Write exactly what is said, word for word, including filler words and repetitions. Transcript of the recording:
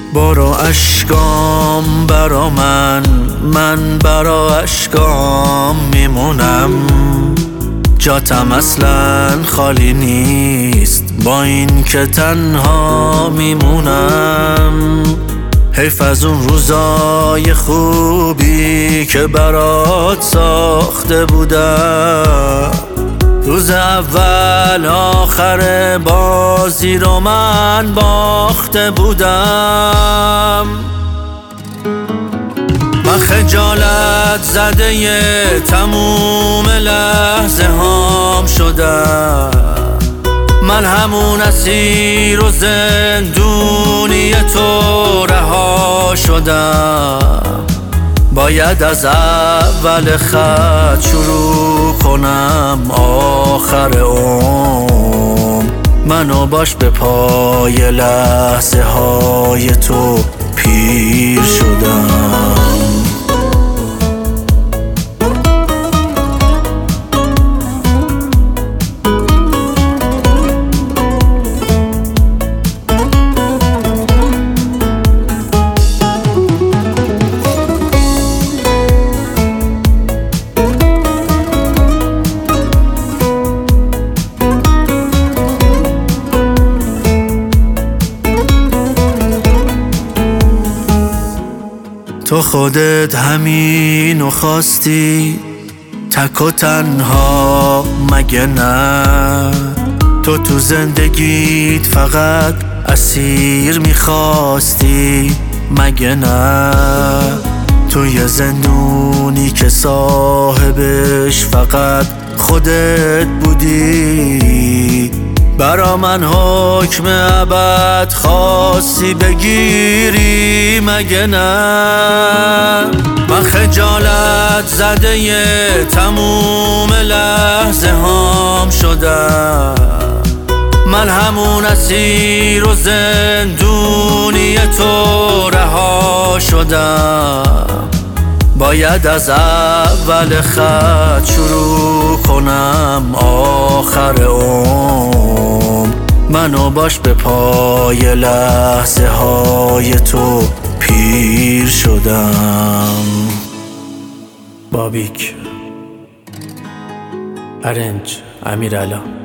برو اشکام برا من، من برا اشکام میمونم. جاتم اصلا خالی نیست با این که تنها میمونم. حیف از اون روزای خوبی که برات ساخته بودم. روز اول آخر بازی رو من باخته بودم. من خجالت زده ی تموم لحظه هام شدم. من همون اسیر و زندونی تو رها شدم. باید از اول خط شروع کنم آخر عمر. منو باش به پای لحظه های تو پیر شدم. تو خودت همینو خواستی، تک و تنها مگه نه؟ تو تو زندگیت فقط اسیر میخواستی مگه نه؟ توی زندونی که صاحبش فقط خودت بودی. برا من حکم ابد خواستی بگیری مگه نه؟ من خجالت زده ی تموم لحظه هام شدم. من همون اسیر و زندونی تو رها شدم. باید از اول خط شروع کنم آخر عمر. منو باش به پای لحظه های تو پیر شدم. بابیک، ارنج، امیرعلا.